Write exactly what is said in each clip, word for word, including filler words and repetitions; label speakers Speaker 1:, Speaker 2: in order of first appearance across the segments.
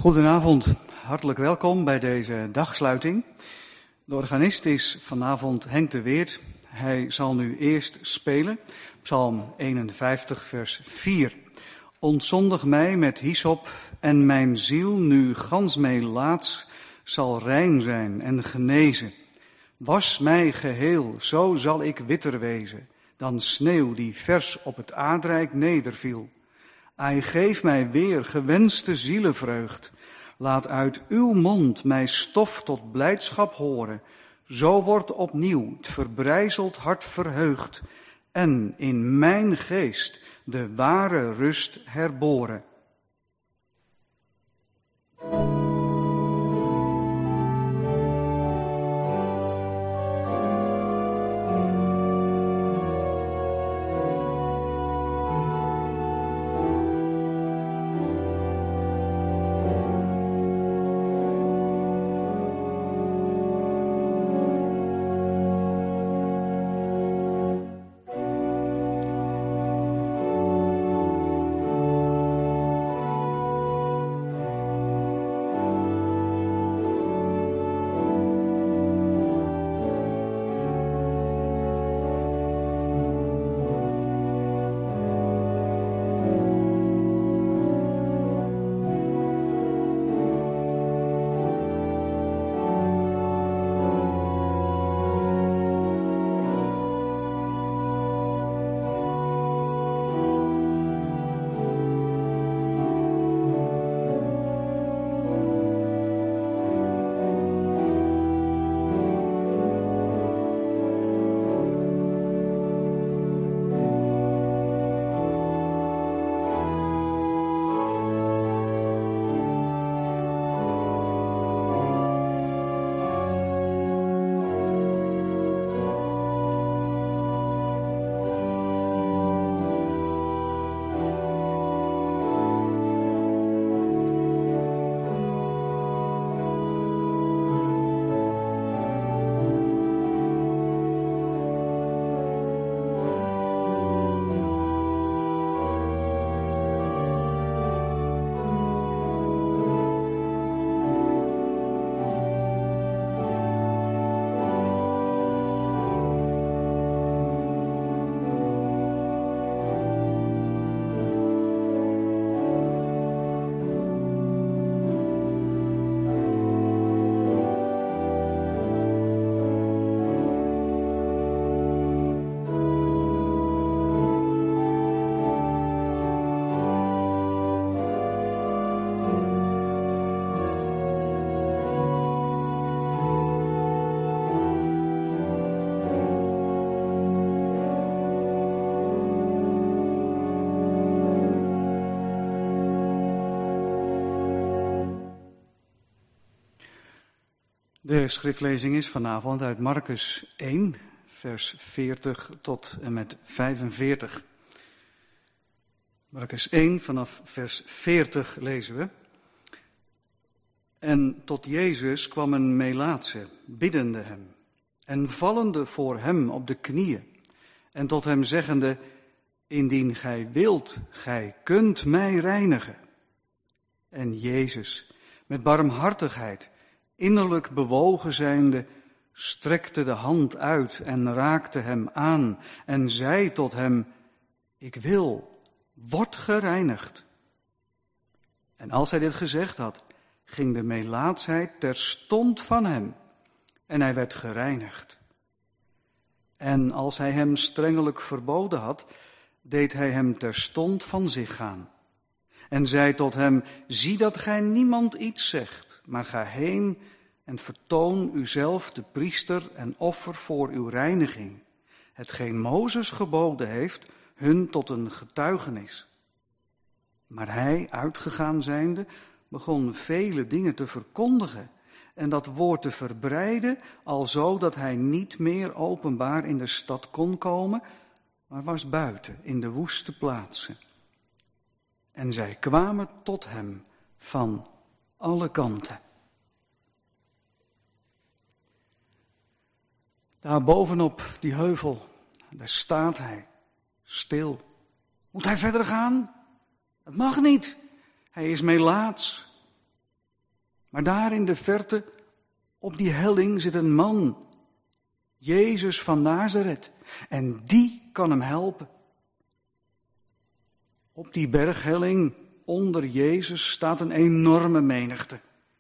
Speaker 1: Goedenavond, hartelijk welkom bij deze dagsluiting. De organist is vanavond Henk de Weert. Hij zal nu eerst spelen, Psalm eenenvijftig, vers vier. Ontzondig mij met hyssop en mijn ziel nu gans meelaads zal rein zijn en genezen. Was mij geheel, zo zal ik witter wezen dan sneeuw die vers op het aardrijk nederviel. Ai, geef mij weer gewenste zielenvreugd. Laat uit uw mond mij stof tot blijdschap horen. Zo wordt opnieuw het verbrijzeld hart verheugd en in mijn geest de ware rust herboren. De schriftlezing is vanavond uit Marcus één, vers veertig tot en met vijfenveertig. Marcus één, vanaf vers veertig lezen we. En tot Jezus kwam een Melaatse, biddende hem, en vallende voor hem op de knieën, en tot hem zeggende, indien gij wilt, gij kunt mij reinigen. En Jezus, met barmhartigheid, innerlijk bewogen zijnde, strekte de hand uit en raakte hem aan en zei tot hem, ik wil, word gereinigd. En als hij dit gezegd had, ging de melaatsheid terstond van hem en hij werd gereinigd. En als hij hem strengelijk verboden had, deed hij hem terstond van zich gaan. En zei tot hem, zie dat gij niemand iets zegt, maar ga heen en vertoon uzelf de priester en offer voor uw reiniging, hetgeen Mozes geboden heeft, hun tot een getuigenis. Maar hij, uitgegaan zijnde, begon vele dingen te verkondigen en dat woord te verbreiden, alzo dat hij niet meer openbaar in de stad kon komen, maar was buiten in de woeste plaatsen. En zij kwamen tot hem van alle kanten. Daar bovenop die heuvel, daar staat hij, stil. Moet hij verder gaan? Het mag niet. Hij is melaats. Maar daar in de verte, op die helling, zit een man, Jezus van Nazareth. En die kan hem helpen. Op die berghelling onder Jezus staat een enorme menigte.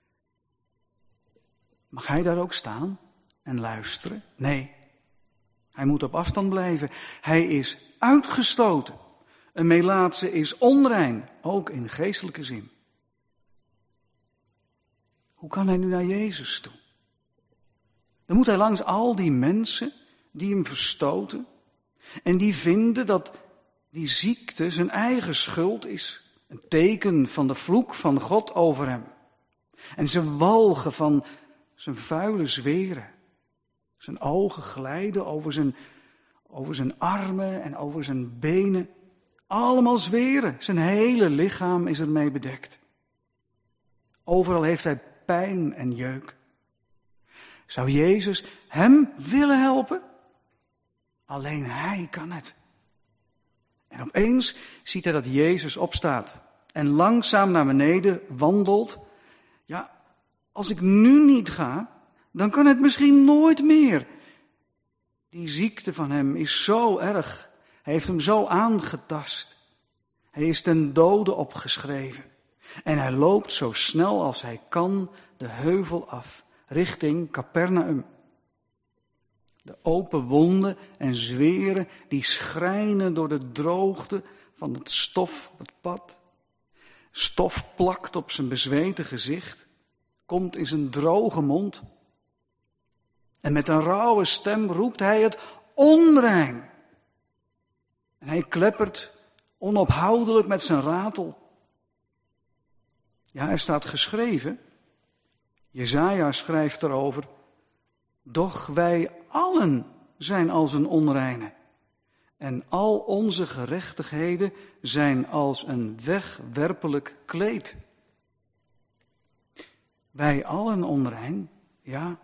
Speaker 1: Mag hij daar ook staan en luisteren? Nee, hij moet op afstand blijven. Hij is uitgestoten. Een Melaatse is onrein, ook in geestelijke zin. Hoe kan hij nu naar Jezus toe? Dan moet hij langs al die mensen die hem verstoten en die vinden dat die ziekte zijn eigen schuld is. Een teken van de vloek van God over hem. En ze walgen van zijn vuile zweren. Zijn ogen glijden over zijn, over zijn armen en over zijn benen. Allemaal zweren. Zijn hele lichaam is ermee bedekt. Overal heeft hij pijn en jeuk. Zou Jezus hem willen helpen? Alleen hij kan het. En opeens ziet hij dat Jezus opstaat en langzaam naar beneden wandelt. Ja, als ik nu niet ga, dan kan het misschien nooit meer. Die ziekte van hem is zo erg. Hij heeft hem zo aangetast. Hij is ten dode opgeschreven. En hij loopt zo snel als hij kan de heuvel af, richting Capernaum. De open wonden en zweren die schrijnen door de droogte van het stof op het pad. Stof plakt op zijn bezweten gezicht, komt in zijn droge mond. En met een rauwe stem roept hij het onrein. En hij kleppert onophoudelijk met zijn ratel. Ja, er staat geschreven, Jesaja schrijft erover, doch wij allen zijn als een onreine. En al onze gerechtigheden zijn als een wegwerpelijk kleed. Wij allen onrein, ja.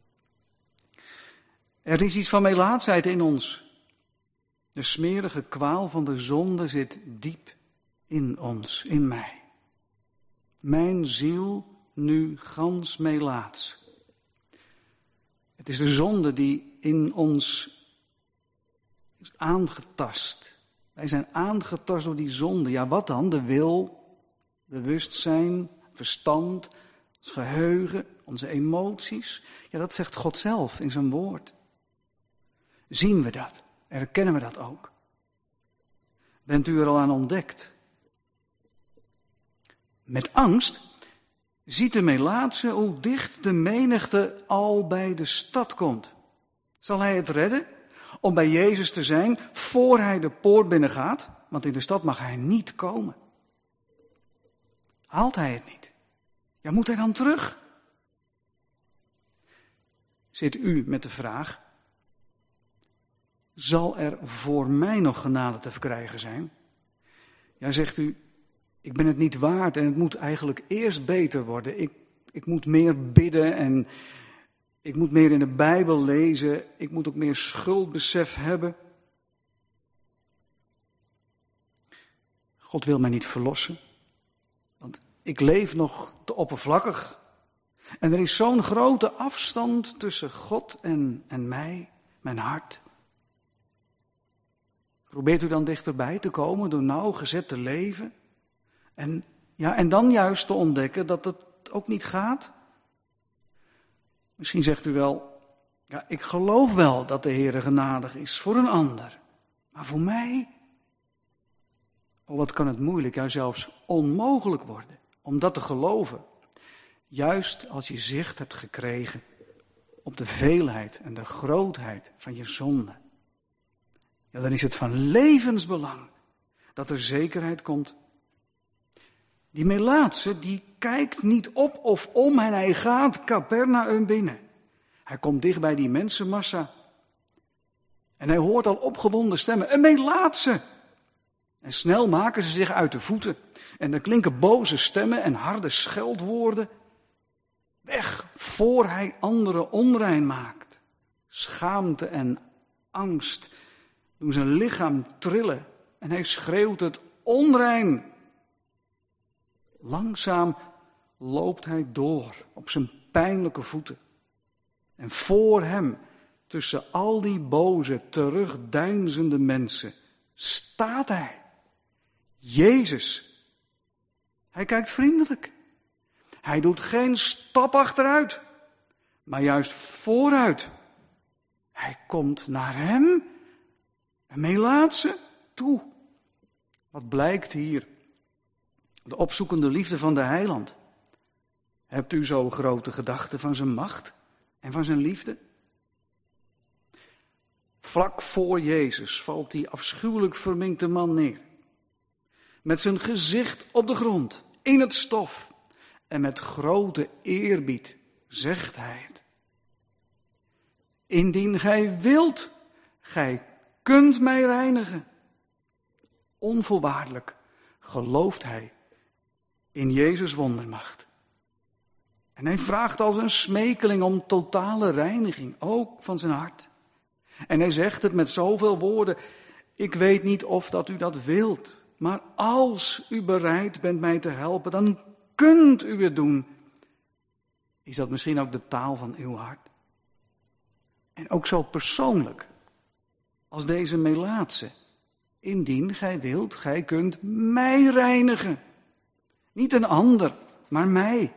Speaker 1: Er is iets van melaatsheid in ons. De smerige kwaal van de zonde zit diep in ons, in mij. Mijn ziel nu gans melaats. Het is de zonde die in ons is aangetast. Wij zijn aangetast door die zonde. Ja, wat dan? De wil, bewustzijn, verstand, ons geheugen, onze emoties. Ja, dat zegt God zelf in zijn woord. Zien we dat? Herkennen we dat ook? Bent u er al aan ontdekt? Met angst ziet de Melaatse hoe dicht de menigte al bij de stad komt. Zal hij het redden om bij Jezus te zijn voor hij de poort binnengaat? Want in de stad mag hij niet komen. Haalt hij het niet? Ja, moet hij dan terug? Zit u met de vraag, zal er voor mij nog genade te verkrijgen zijn? Ja, zegt u, ik ben het niet waard en het moet eigenlijk eerst beter worden. Ik, ik moet meer bidden en ik moet meer in de Bijbel lezen. Ik moet ook meer schuldbesef hebben. God wil mij niet verlossen, want ik leef nog te oppervlakkig. En er is zo'n grote afstand tussen God en, en mij, mijn hart. Probeert u dan dichterbij te komen door nauwgezet te leven? En, ja, en dan juist te ontdekken dat het ook niet gaat? Misschien zegt u wel, ja, ik geloof wel dat de Heere genadig is voor een ander. Maar voor mij? Oh, wat kan het moeilijk, ja zelfs onmogelijk worden om dat te geloven. Juist als je zicht hebt gekregen op de veelheid en de grootheid van je zonde. Ja, dan is het van levensbelang dat er zekerheid komt. Die Melaatse, die kijkt niet op of om en hij gaat Capernaum binnen. Hij komt dicht bij die mensenmassa. En hij hoort al opgewonden stemmen. Een Melaatse! En snel maken ze zich uit de voeten. En er klinken boze stemmen en harde scheldwoorden. Weg, voor hij anderen onrein maakt. Schaamte en angst doen zijn lichaam trillen. En hij schreeuwt het onrein. Langzaam loopt hij door op zijn pijnlijke voeten. En voor hem, tussen al die boze, terugdeinzende mensen, staat hij. Jezus. Hij kijkt vriendelijk. Hij doet geen stap achteruit, maar juist vooruit. Hij komt naar hem, een Melaatse, toe. Wat blijkt hier? De opzoekende liefde van de heiland. Hebt u zo grote gedachten van zijn macht en van zijn liefde? Vlak voor Jezus valt die afschuwelijk verminkte man neer. Met zijn gezicht op de grond, in het stof. En met grote eerbied zegt hij het. Indien gij wilt, gij kunt mij reinigen. Onvoorwaardelijk gelooft hij in Jezus' wondermacht. En hij vraagt als een smekeling om totale reiniging, ook van zijn hart. En hij zegt het met zoveel woorden, ik weet niet of dat u dat wilt, maar als u bereid bent mij te helpen, dan kunt u het doen. Is dat misschien ook de taal van uw hart? En ook zo persoonlijk als deze Melaatse. Indien gij wilt, gij kunt mij reinigen. Niet een ander, maar mij.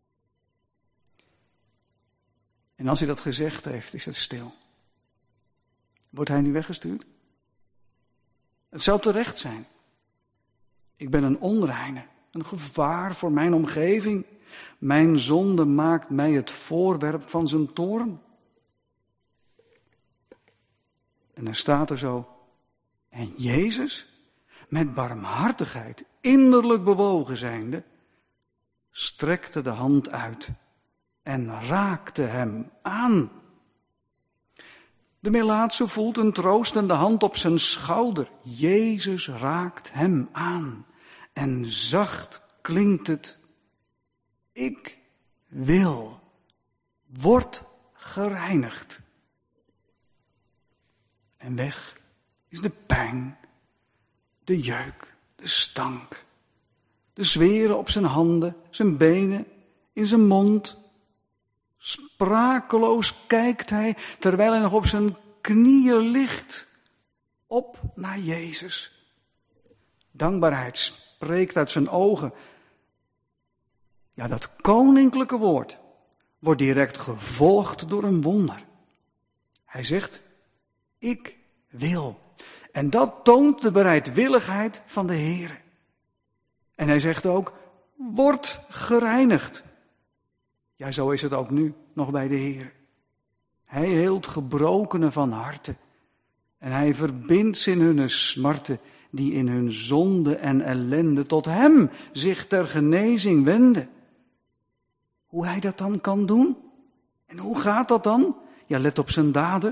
Speaker 1: En als hij dat gezegd heeft, is het stil. Wordt hij nu weggestuurd? Het zou terecht zijn. Ik ben een onreine, een gevaar voor mijn omgeving. Mijn zonde maakt mij het voorwerp van zijn toorn. En dan staat er zo, en Jezus, met barmhartigheid, innerlijk bewogen zijnde, strekte de hand uit en raakte hem aan. De Melaatse voelt een troostende hand op zijn schouder. Jezus raakt hem aan en zacht klinkt het, ik wil, word gereinigd. En weg is de pijn, de jeuk, de stank, de zweren op zijn handen, zijn benen, in zijn mond. Sprakeloos kijkt hij, terwijl hij nog op zijn knieën ligt, op naar Jezus. Dankbaarheid spreekt uit zijn ogen. Ja, dat koninklijke woord wordt direct gevolgd door een wonder. Hij zegt, ik wil. En dat toont de bereidwilligheid van de Heer. En hij zegt ook, word gereinigd. Ja, zo is het ook nu nog bij de Heer. Hij heelt gebrokenen van harte. En hij verbindt ze in hun smarten, die in hun zonde en ellende tot hem zich ter genezing wenden. Hoe hij dat dan kan doen? En hoe gaat dat dan? Ja, let op zijn daden.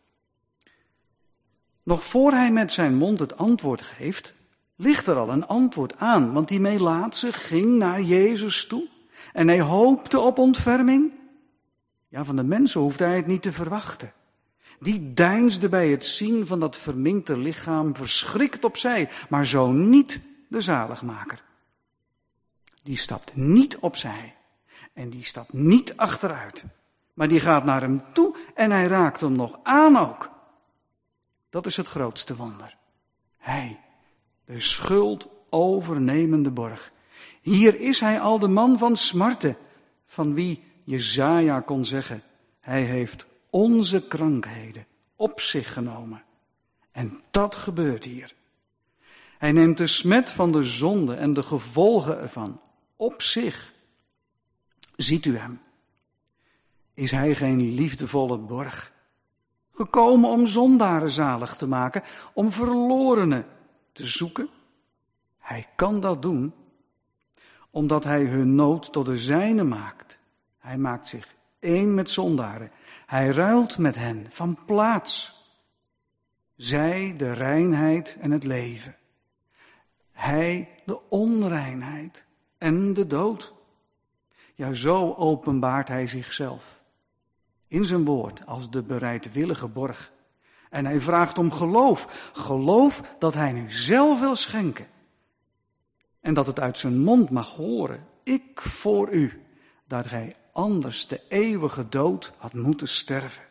Speaker 1: Nog voor hij met zijn mond het antwoord geeft, ligt er al een antwoord aan. Want die Melaatse ging naar Jezus toe. En hij hoopte op ontferming. Ja, van de mensen hoefde hij het niet te verwachten. Die deinsde bij het zien van dat verminkte lichaam verschrikt opzij, maar zo niet de zaligmaker. Die stapt niet opzij en die stapt niet achteruit, maar die gaat naar hem toe en hij raakt hem nog aan ook. Dat is het grootste wonder. Hij, de schuld overnemende borg. Hier is hij al de man van smarten, van wie Jesaja kon zeggen, hij heeft onze krankheden op zich genomen. En dat gebeurt hier. Hij neemt de smet van de zonde en de gevolgen ervan op zich. Ziet u hem? Is hij geen liefdevolle borg? Gekomen om zondaren zalig te maken, om verlorenen te zoeken? Hij kan dat doen, omdat hij hun nood tot de zijne maakt. Hij maakt zich één met zondaren. Hij ruilt met hen van plaats. Zij de reinheid en het leven. Hij de onreinheid en de dood. Ja, zo openbaart hij zichzelf in zijn woord als de bereidwillige borg. En hij vraagt om geloof. Geloof dat hij nu zelf wil schenken. En dat het uit zijn mond mag horen ik voor u, dat gij anders de eeuwige dood had moeten sterven.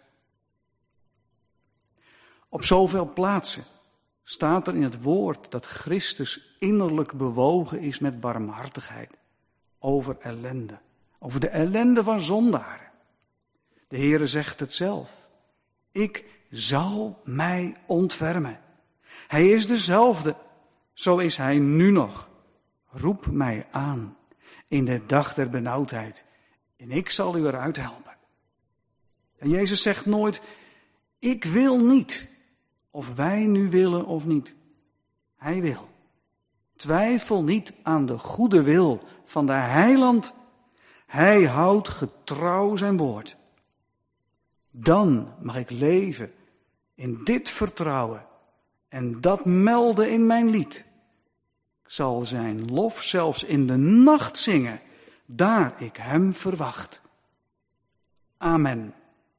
Speaker 1: Op zoveel plaatsen staat er in het woord dat Christus innerlijk bewogen is met barmhartigheid over ellende, over de ellende van zondaren. De Heere zegt het zelf. Ik zal mij ontfermen. Hij is dezelfde, zo is hij nu nog. Roep mij aan in de dag der benauwdheid en ik zal u eruit helpen. En Jezus zegt nooit, ik wil niet, of wij nu willen of niet. Hij wil. Twijfel niet aan de goede wil van de Heiland. Hij houdt getrouw zijn woord. Dan mag ik leven in dit vertrouwen en dat melden in mijn lied. Ik zal zijn lof zelfs in de nacht zingen, daar ik hem verwacht. Amen.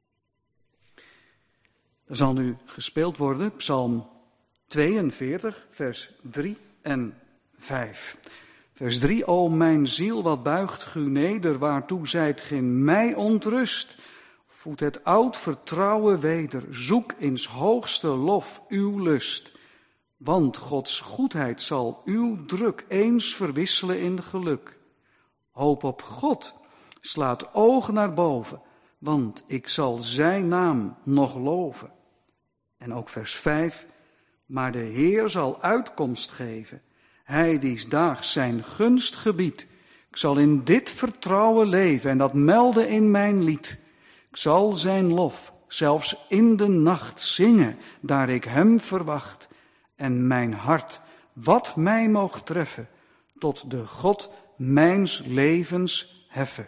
Speaker 1: Er zal nu gespeeld worden, Psalm tweeënveertig, vers drie en vijf. Vers drie, o mijn ziel, wat buigt gu neder, waartoe zijt geen mij ontrust. Voed het oud vertrouwen weder, zoek ins hoogste lof uw lust. Want Gods goedheid zal uw druk eens verwisselen in geluk. Hoop op God, slaat oog naar boven, want ik zal zijn naam nog loven. En ook vers vijf, maar de Heer zal uitkomst geven, hij die daags zijn gunst gebiedt. Ik zal in dit vertrouwen leven en dat melden in mijn lied. Ik zal zijn lof zelfs in de nacht zingen, daar ik hem verwacht. En mijn hart, wat mij moogt treffen, tot de God mijns levens heffen.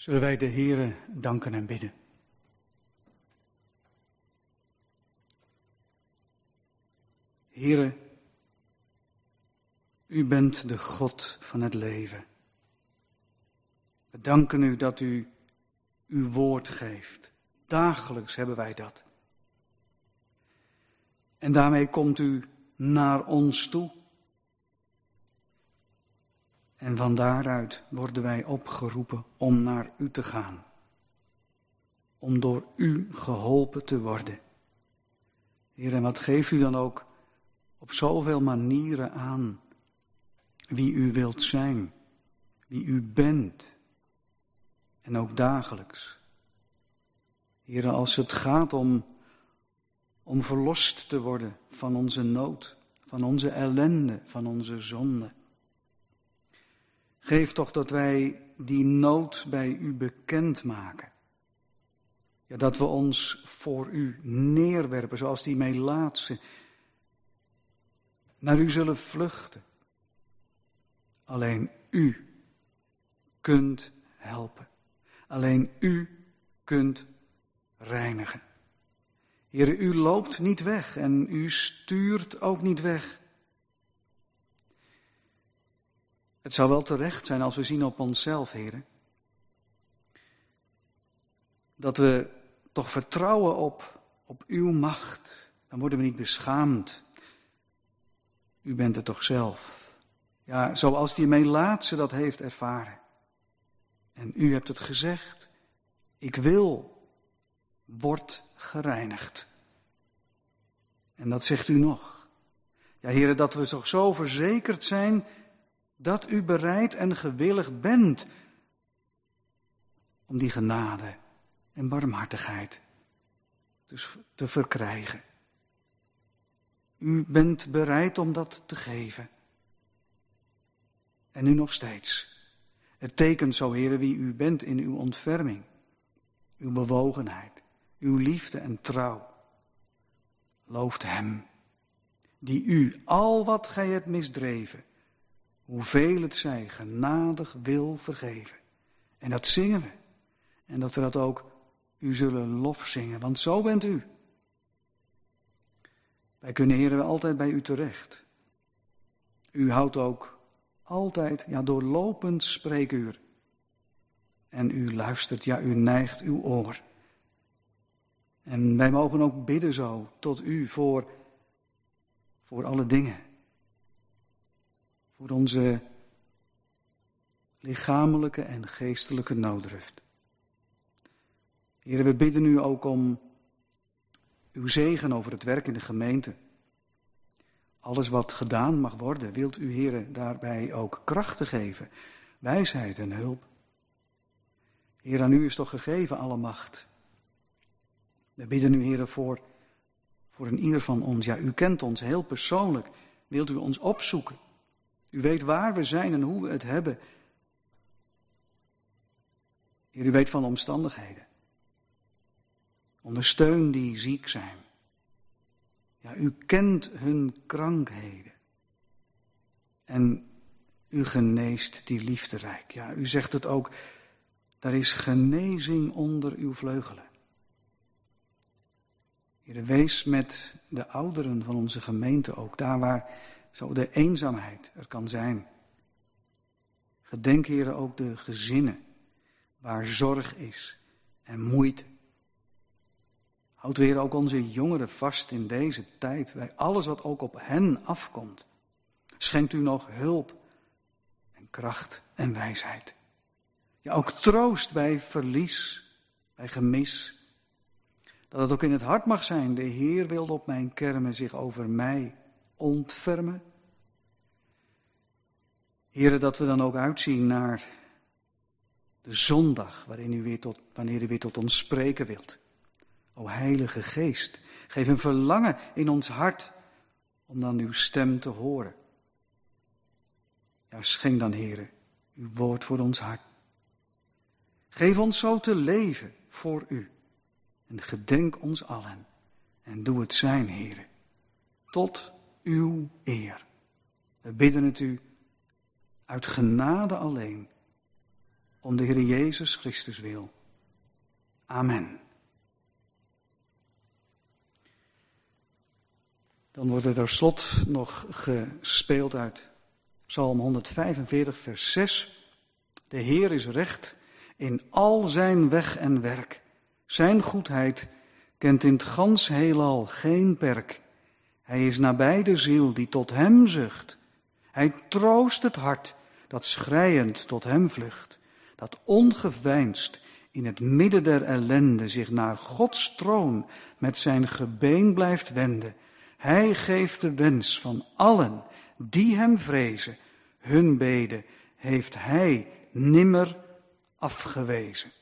Speaker 1: Zullen wij de Heere danken en bidden. Heere, u bent de God van het leven. We danken u dat u uw woord geeft. Dagelijks hebben wij dat. En daarmee komt u naar ons toe. En van daaruit worden wij opgeroepen om naar u te gaan. Om door u geholpen te worden. Heer, en wat geeft u dan ook op zoveel manieren aan wie u wilt zijn, wie u bent. En ook dagelijks. Heer, als het gaat om, om verlost te worden van onze nood, van onze ellende, van onze zonde. Geef toch dat wij die nood bij u bekend maken. Ja, dat we ons voor u neerwerpen, zoals die Melaatse, naar u zullen vluchten. Alleen u kunt helpen. Alleen u kunt reinigen. Heere, u loopt niet weg en u stuurt ook niet weg. Het zou wel terecht zijn als we zien op onszelf, Heere, dat we toch vertrouwen op, op uw macht. Dan worden we niet beschaamd. U bent het toch zelf. Ja, zoals die Melaatse dat heeft ervaren. En u hebt het gezegd. Ik wil, word gereinigd. En dat zegt u nog. Ja, Heere, dat we toch zo verzekerd zijn dat u bereid en gewillig bent om die genade en barmhartigheid dus te verkrijgen. U bent bereid om dat te geven. En nu nog steeds. Het tekent zo, Heere, wie u bent in uw ontferming, uw bewogenheid, uw liefde en trouw. Looft hem, die u al wat gij hebt misdreven, hoeveel het zij, genadig wil vergeven. En dat zingen we. En dat we dat ook u zullen lof zingen, want zo bent u. Wij kunnen, Heere, altijd bij u terecht. U houdt ook altijd, ja, doorlopend spreekuur. En u luistert, ja, u neigt uw oor. En wij mogen ook bidden zo tot u voor, voor alle dingen. Voor onze lichamelijke en geestelijke nooddruft. Heere, we bidden u ook om uw zegen over het werk in de gemeente. Alles wat gedaan mag worden, wilt u, Heere, daarbij ook krachten geven, wijsheid en hulp. Heer, aan u is toch gegeven alle macht. We bidden u, Heere, voor, voor een ieder van ons. Ja, u kent ons heel persoonlijk. Wilt u ons opzoeken? U weet waar we zijn en hoe we het hebben. Heer, u weet van de omstandigheden. Ondersteun die ziek zijn. Ja, u kent hun krankheden. En u geneest die liefderijk. Ja, u zegt het ook, daar is genezing onder uw vleugelen. Heer, wees met de ouderen van onze gemeente ook, daar waar zo de eenzaamheid er kan zijn. Gedenk, Heer, ook de gezinnen waar zorg is en moeite. Houd, Heer, ook onze jongeren vast in deze tijd, bij alles wat ook op hen afkomt. Schenkt u nog hulp en kracht en wijsheid. Ja, ook troost bij verlies, bij gemis. Dat het ook in het hart mag zijn, de Heer wil op mijn kermen zich over mij ontfermen. Heere, dat we dan ook uitzien naar de zondag, waarin u weer tot, wanneer u weer tot ons spreken wilt. O Heilige Geest, geef een verlangen in ons hart om dan uw stem te horen. Ja, schenk dan, Heere, uw woord voor ons hart. Geef ons zo te leven voor u. En gedenk ons allen. En doe het zijn, Heere. Tot uw eer. We bidden het u uit genade alleen. om de Heer Jezus Christus wil. Amen. Dan wordt er tot slot nog gespeeld uit Psalm honderdvijfenveertig, vers zes. De Heer is recht in al zijn weg en werk. Zijn goedheid kent in het gans heelal geen perk. Hij is nabij de ziel die tot hem zucht. Hij troost het hart dat schreiend tot hem vlucht. Dat ongeveinsd in het midden der ellende zich naar Gods troon met zijn gebeen blijft wenden. Hij geeft de wens van allen die hem vrezen. Hun bede heeft hij nimmer afgewezen.